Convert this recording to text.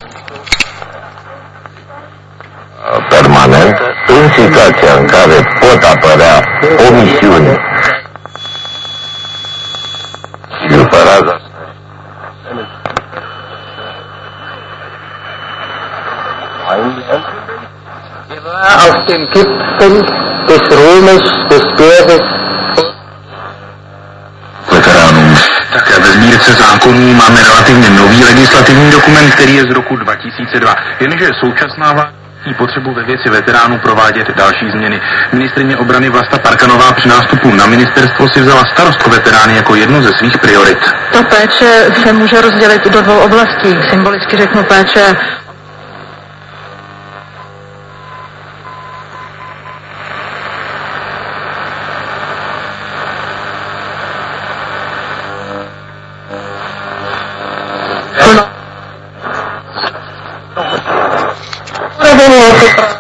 permanentă în situația în care pot apărea omisiuni și după raza auf dem Gipfel des Ruhmes des Berges. Veteránům. Také ve sbírce zákonů máme relativně nový legislativní dokument, který je z roku 2002. Jenže současná vláda potřebu ve věci veteránů provádět další změny. Ministryně obrany Vlasta Parkanová při nástupu na ministerstvo si vzala starost o veterány jako jednu ze svých priorit. Ta péče se může rozdělit do dvou oblastí. Symbolicky řeknu péče Rodiny